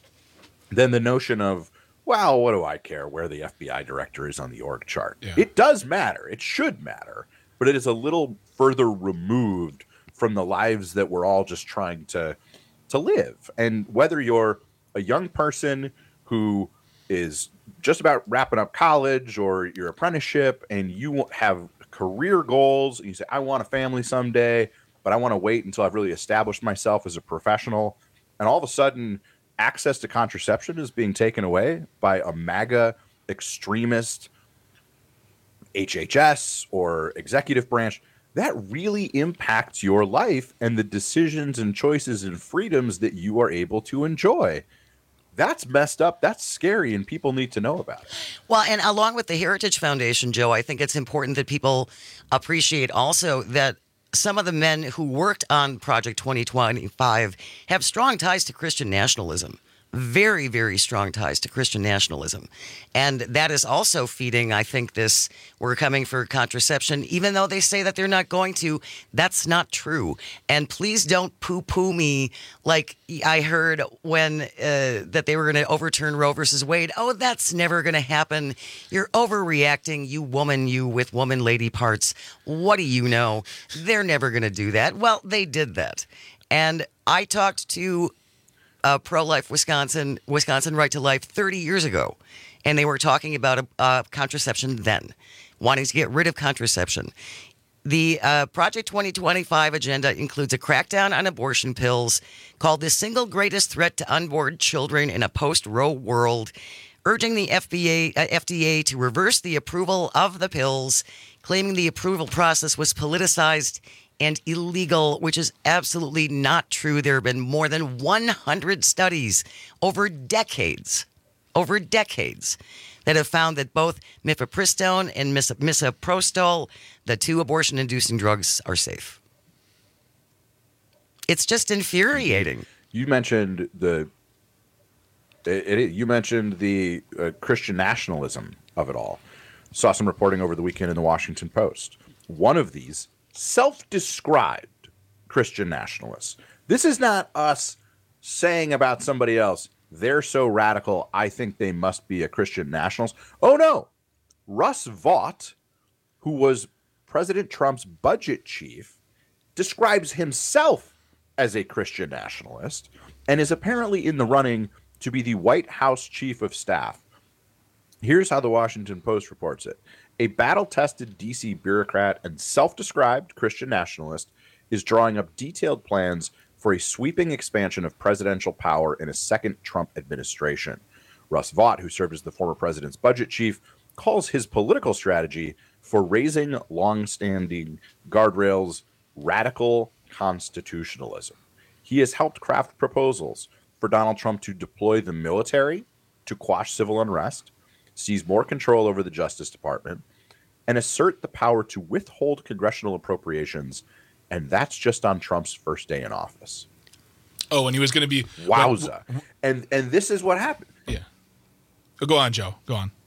than the notion of, well, what do I care where the FBI director is on the org chart? Yeah. It does matter. It should matter. But it is a little further removed from the lives that we're all just trying to live. And whether you're a young person who is just about wrapping up college or your apprenticeship and you have career goals, and you say, I want a family someday, but I want to wait until I've really established myself as a professional. And all of a sudden, access to contraception is being taken away by a MAGA extremist HHS or executive branch. That really impacts your life and the decisions and choices and freedoms that you are able to enjoy. That's messed up. That's scary, and people need to know about it. Well, and along with the Heritage Foundation, Joe, I think it's important that people appreciate also that some of the men who worked on Project 2025 have strong ties to Christian nationalism. Very, very strong ties to Christian nationalism. And that is also feeding, I think, this we're coming for contraception, even though they say that they're not going to. That's not true. And please don't poo-poo me like I heard when that they were going to overturn Roe versus Wade. Oh, that's never going to happen. You're overreacting, you woman, you with woman lady parts. What do you know? They're never going to do that. Well, they did that. And I talked to Pro-Life Wisconsin Right to Life 30 years ago. And they were talking about contraception then, wanting to get rid of contraception. The Project 2025 agenda includes a crackdown on abortion pills, called the single greatest threat to unborn children in a post-Roe world, urging the FDA to reverse the approval of the pills, claiming the approval process was politicized and illegal, which is absolutely not true. There have been more than 100 studies over decades that have found that both mifepristone and misoprostol, the two abortion-inducing drugs, are safe. It's just infuriating. You mentioned the Christian nationalism of it all. Saw some reporting over the weekend in the Washington Post. One of these self-described Christian nationalists. This is not us saying about somebody else, they're so radical, I think they must be a Christian nationalist. Oh, no. Russ Vought, who was President Trump's budget chief, describes himself as a Christian nationalist and is apparently in the running to be the White House chief of staff. Here's how the Washington Post reports it. A battle-tested D.C. bureaucrat and self-described Christian nationalist is drawing up detailed plans for a sweeping expansion of presidential power in a second Trump administration. Russ Vought, who served as the former president's budget chief, calls his political strategy for raising long-standing guardrails radical constitutionalism. He has helped craft proposals for Donald Trump to deploy the military to quash civil unrest, seize more control over the Justice Department, and assert the power to withhold congressional appropriations, and that's just on Trump's first day in office. Oh, and he was going to be... Wowza. And this is what happened. Yeah. Go on, Joe. Go on.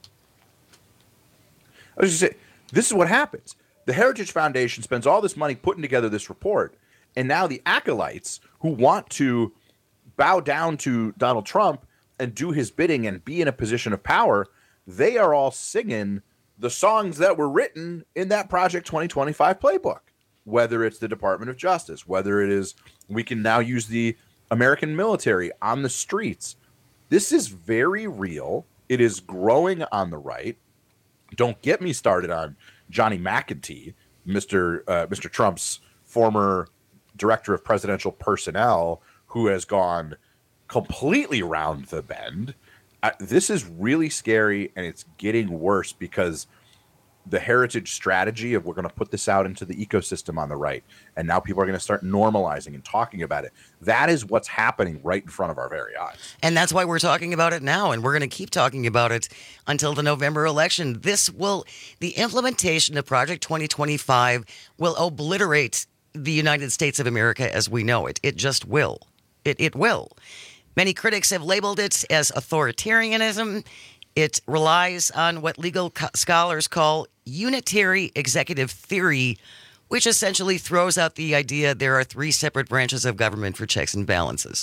I was just saying, this is what happens. The Heritage Foundation spends all this money putting together this report, and now the acolytes who want to bow down to Donald Trump and do his bidding and be in a position of power, they are all singing the songs that were written in that Project 2025 playbook, whether it's the Department of Justice, whether it is we can now use the American military on the streets. This is very real. It is growing on the right. Don't get me started on Johnny McEntee, Mr. Trump's former director of presidential personnel, who has gone completely round the bend. This is really scary, and it's getting worse because the heritage strategy of we're going to put this out into the ecosystem on the right, and now people are going to start normalizing and talking about it. That is what's happening right in front of our very eyes. And that's why we're talking about it now, and we're going to keep talking about it until the November election. The implementation of Project 2025 will obliterate the United States of America as we know it. It just will. It will. Many critics have labeled it as authoritarianism. It relies on what legal scholars call unitary executive theory, which essentially throws out the idea there are three separate branches of government for checks and balances.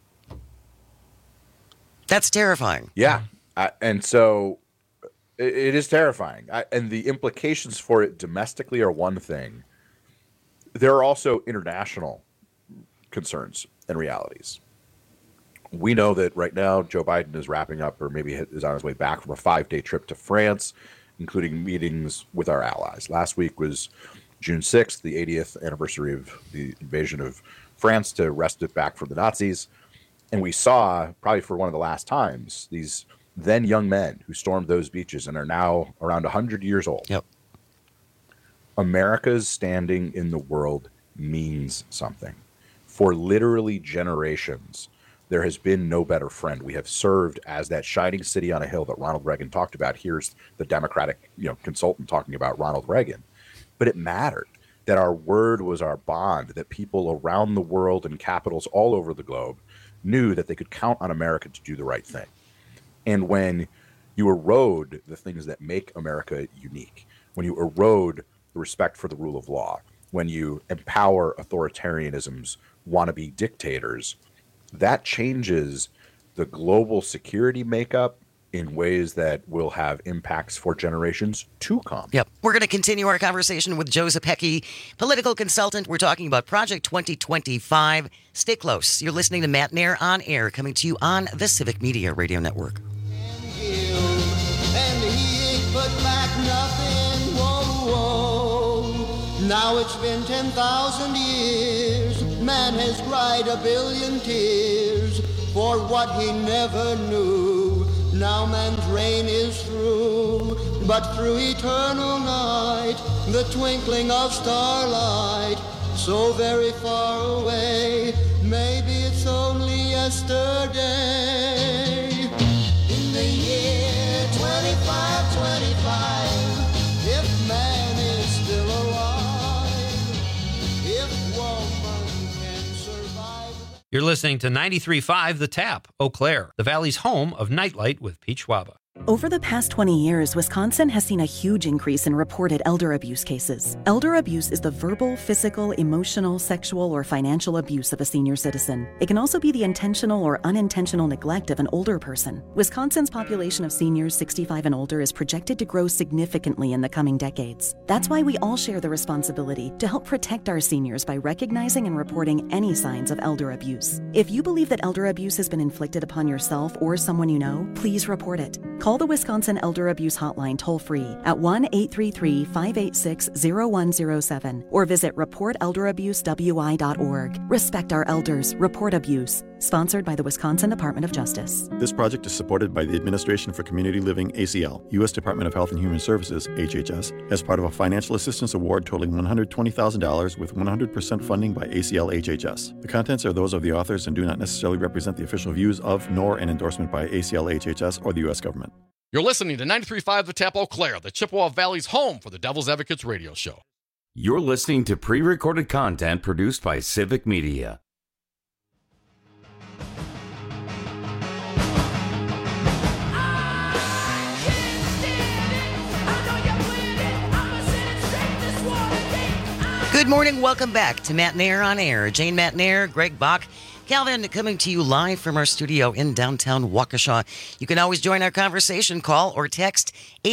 That's terrifying. Yeah. And so it is terrifying. And the implications for it domestically are one thing. There are also international concerns and realities. We know that right now Joe Biden is wrapping up, or maybe is on his way back from a 5-day trip to France, including meetings with our allies. Last week was June 6th, the 80th anniversary of the invasion of France to wrest it back from the Nazis. And we saw, probably for one of the last times, these then young men who stormed those beaches and are now around 100 years old. Yep. America's standing in the world means something. For literally generations, there has been no better friend. We have served as that shining city on a hill that Ronald Reagan talked about. Here's the Democratic, consultant talking about Ronald Reagan. But it mattered that our word was our bond, that people around the world and capitals all over the globe knew that they could count on America to do the right thing. And when you erode the things that make America unique, when you erode the respect for the rule of law, when you empower authoritarianism's wannabe dictators, that changes the global security makeup in ways that will have impacts for generations to come. Yep. We're going to continue our conversation with Joe Zepecki, political consultant. We're talking about Project 2025. Stay close. You're listening to Matt Nair on Air, coming to you on the Civic Media Radio Network. And he ain't put back nothing, whoa, whoa. Now it's been 10,000 years. Man has cried a billion tears for what he never knew. Now man's reign is through, but through eternal night, the twinkling of starlight, so very far away, maybe it's only yesterday. In the year 2525, if man is still alive, if woman can survive. You're listening to 93.5 The Tap, Eau Claire, the Valley's home of Nightlight with Pete Schwaba. Over the past 20 years, Wisconsin has seen a huge increase in reported elder abuse cases. Elder abuse is the verbal, physical, emotional, sexual, or financial abuse of a senior citizen. It can also be the intentional or unintentional neglect of an older person. Wisconsin's population of seniors 65 and older is projected to grow significantly in the coming decades. That's why we all share the responsibility to help protect our seniors by recognizing and reporting any signs of elder abuse. If you believe that elder abuse has been inflicted upon yourself or someone you know, please report it. Call the Wisconsin Elder Abuse Hotline toll-free at 1-833-586-0107 or visit reportelderabusewI.org. Respect our elders. Report abuse. Sponsored by the Wisconsin Department of Justice. This project is supported by the Administration for Community Living, ACL, U.S. Department of Health and Human Services, HHS, as part of a financial assistance award totaling $120,000 with 100% funding by ACL HHS. The contents are those of the authors and do not necessarily represent the official views of nor an endorsement by ACL HHS or the U.S. government. You're listening to 93.5 The Tap Eau Claire, the Chippewa Valley's home for the Devil's Advocates radio show. You're listening to pre-recorded content produced by Civic Media. Good morning. Welcome back to Matt Nair on Air. Jane Matt Nair, Greg Bach, Calvin coming to you live from our studio in downtown Waukesha. You can always join our conversation. Call or text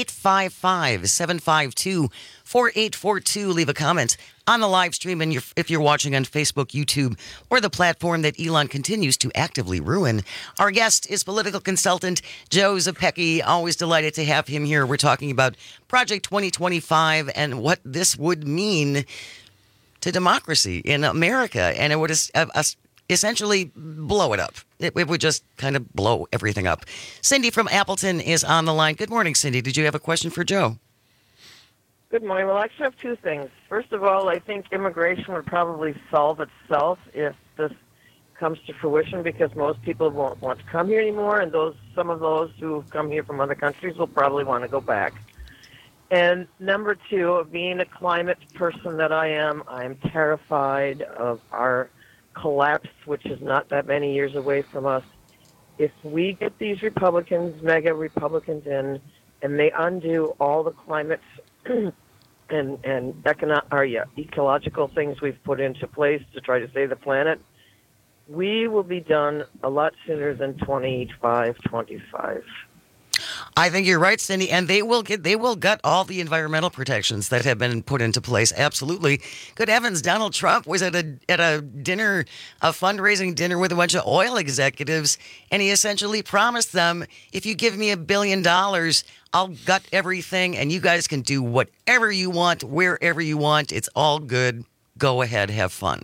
855-752-4842. Leave a comment on the live stream and if you're watching on Facebook, YouTube, or the platform that Elon continues to actively ruin. Our guest is political consultant Joe Zepecki. Always delighted to have him here. We're talking about Project 2025 and what this would mean to democracy in America. And it would essentially blow it up. It would just kind of blow everything up. Cindy from Appleton is on the line. Good morning, Cindy. Did you have a question for Joe? Good morning. Well, I actually have two things. First of all, I think immigration would probably solve itself if this comes to fruition because most people won't want to come here anymore, and some of those who come here from other countries will probably want to go back. And number two, being a climate person that I am, I'm terrified of our collapse, which is not that many years away from us. If we get these Republicans, mega Republicans in, and they undo all the climate and ecological things we've put into place to try to save the planet, we will be done a lot sooner than 25. I think you're right, Cindy, and they will gut all the environmental protections that have been put into place. Absolutely. Good heavens, Donald Trump was at a dinner, a fundraising dinner with a bunch of oil executives, and he essentially promised them, if you give me $1 billion, I'll gut everything, and you guys can do whatever you want, wherever you want. It's all good. Go ahead, have fun.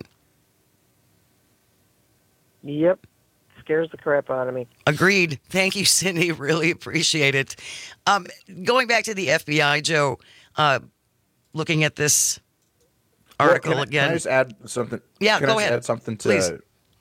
Yep. Scares the crap out of me. Agreed. Thank you, Cindy. Really appreciate it. Going back to the FBI, Joe, looking at this article again. Can I just add something? Yeah, go ahead. Add something to, please.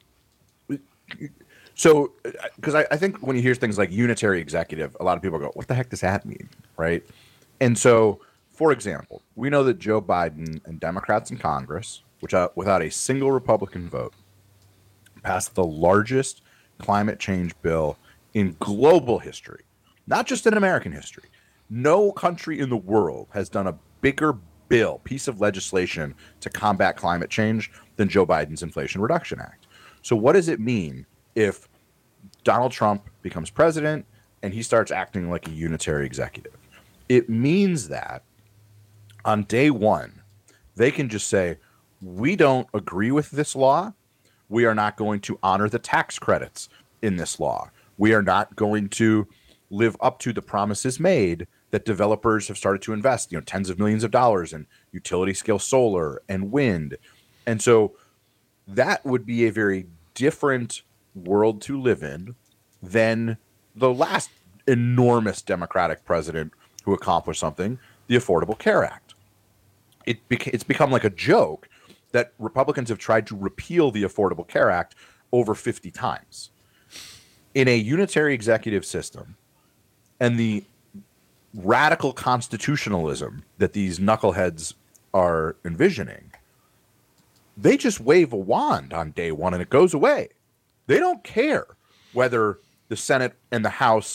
So, because I think when you hear things like unitary executive, a lot of people go, what the heck does that mean? Right? And so, for example, we know that Joe Biden and Democrats in Congress, which without a single Republican vote, passed the largest climate change bill in global history, not just in American history. No country in the world has done a bigger piece of legislation to combat climate change than Joe Biden's Inflation Reduction Act. So what does it mean if Donald Trump becomes president and he starts acting like a unitary executive? It means that on day one, they can just say, we don't agree with this law. We are not going to honor the tax credits in this law. We are not going to live up to the promises made that developers have started to invest, tens of millions of dollars in utility scale solar and wind. And so that would be a very different world to live in than the last enormous Democratic president who accomplished something, the Affordable Care Act. It's become like a joke that Republicans have tried to repeal the Affordable Care Act over 50 times. In a unitary executive system and the radical constitutionalism that these knuckleheads are envisioning, they just wave a wand on day one and it goes away. They don't care whether the Senate and the House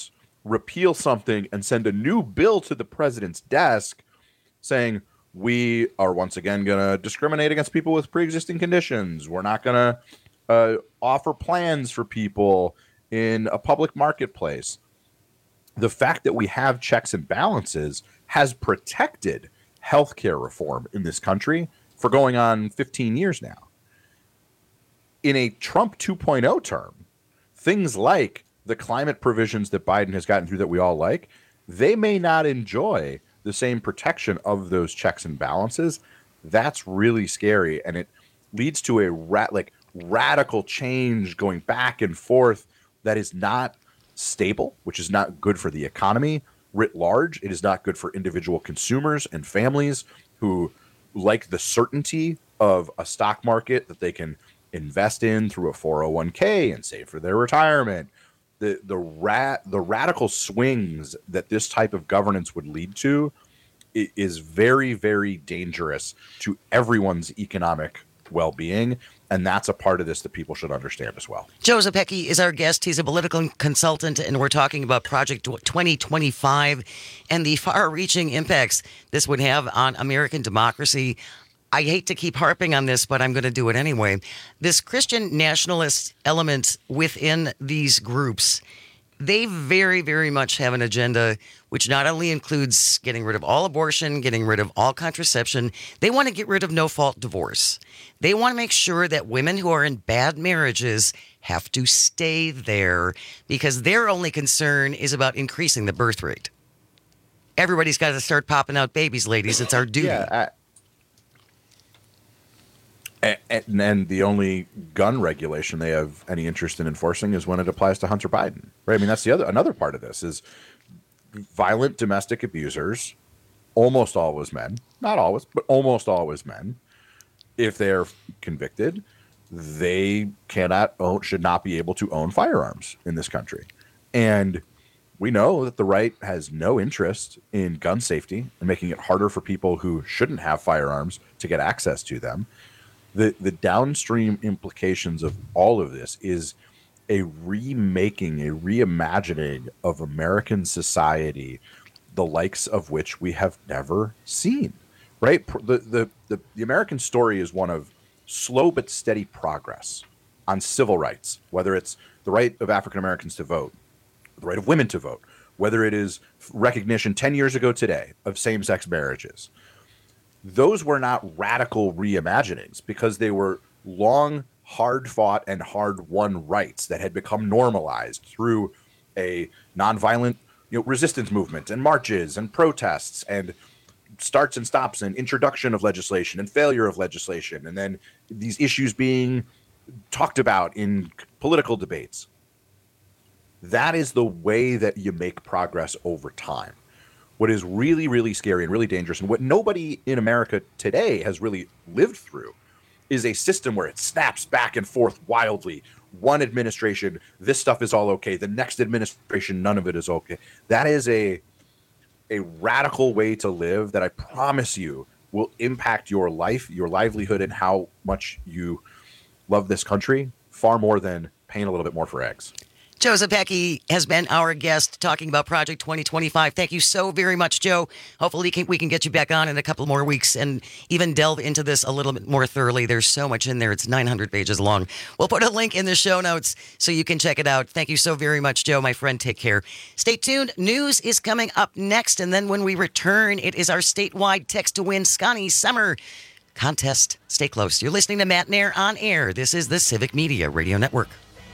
repeal something and send a new bill to the president's desk saying, we are once again going to discriminate against people with pre-existing conditions. We're not going to offer plans for people in a public marketplace. The fact that we have checks and balances has protected healthcare reform in this country for going on 15 years now. In a Trump 2.0 term, things like the climate provisions that Biden has gotten through that we all like, they may not enjoy the same protection of those checks and balances. That's really scary, and it leads to a radical change going back and forth that is not stable, which is not good for the economy writ large. It is not good for individual consumers and families who like the certainty of a stock market that they can invest in through a 401k and save for their retirement. The radical swings that this type of governance would lead to is very, very dangerous to everyone's economic well-being, and that's a part of this that people should understand as well. Joe Zepecki is our guest. He's a political consultant, and we're talking about Project 2025 and the far-reaching impacts this would have on American democracy. I hate to keep harping on this, but I'm going to do it anyway. This Christian nationalist element within these groups, they very, very much have an agenda which not only includes getting rid of all abortion, getting rid of all contraception, they want to get rid of no-fault divorce. They want to make sure that women who are in bad marriages have to stay there because their only concern is about increasing the birth rate. Everybody's got to start popping out babies, ladies. It's our duty. Yeah, and the only gun regulation they have any interest in enforcing is when it applies to Hunter Biden, right? I mean, that's another part of this is violent domestic abusers, almost always men, not always, but almost always men. If they're convicted, they should not be able to own firearms in this country. And we know that the right has no interest in gun safety and making it harder for people who shouldn't have firearms to get access to them. The downstream implications of all of this is a reimagining of American society, the likes of which we have never seen, right? The American story is one of slow but steady progress on civil rights, whether it's the right of African Americans to vote, the right of women to vote, whether it is recognition 10 years ago today of same-sex marriages. Those were not radical reimaginings because they were long, hard-fought and hard-won rights that had become normalized through a nonviolent resistance movement and marches and protests and starts and stops and introduction of legislation and failure of legislation, and then these issues being talked about in political debates. That is the way that you make progress over time. What is really, really scary and really dangerous, and what nobody in America today has really lived through, is a system where it snaps back and forth wildly. One administration, this stuff is all okay. The next administration, none of it is okay. That is a radical way to live that I promise you will impact your life, your livelihood, and how much you love this country far more than paying a little bit more for eggs. Joe Zepecki has been our guest talking about Project 2025. Thank you so very much, Joe. Hopefully we can get you back on in a couple more weeks and even delve into this a little bit more thoroughly. There's so much in there. It's 900 pages long. We'll put a link in the show notes so you can check it out. Thank you so very much, Joe, my friend. Take care. Stay tuned. News is coming up next. And then when we return, it is our statewide Text to Win Scotty Summer contest. Stay close. You're listening to Matt Nair on Air. This is the Civic Media Radio Network.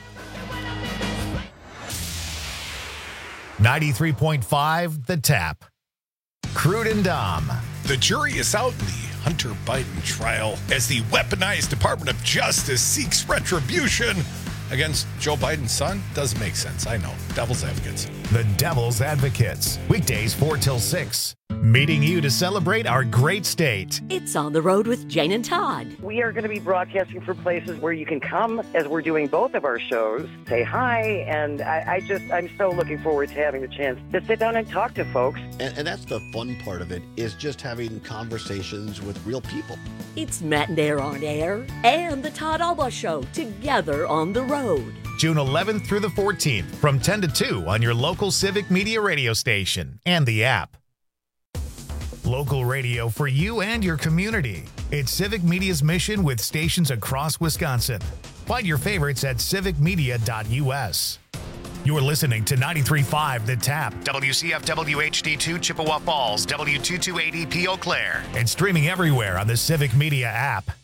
93.5 The Tap. Crude and Dom. The jury is out in the Hunter Biden trial as the weaponized Department of Justice seeks retribution against Joe Biden's son. Doesn't make sense, I know. Devil's Advocates. The Devil's Advocates. Weekdays 4 till 6. Meeting you to celebrate our great state. It's On the Road with Jane and Todd. We are going to be broadcasting from places where you can come as we're doing both of our shows, say hi, and I'm so looking forward to having the chance to sit down and talk to folks. And that's the fun part of it, is just having conversations with real people. It's Matt Nair on Air and the Todd Alba Show together on the road. June 11th through the 14th from 10 to 2 on your local Civic Media radio station and the app. Local radio for you and your community. It's Civic Media's mission with stations across Wisconsin. Find your favorites at civicmedia.us. You're listening to 93.5 The Tap, WCFW HD2 Chippewa Falls, W228EP Eau Claire, and streaming everywhere on the Civic Media app.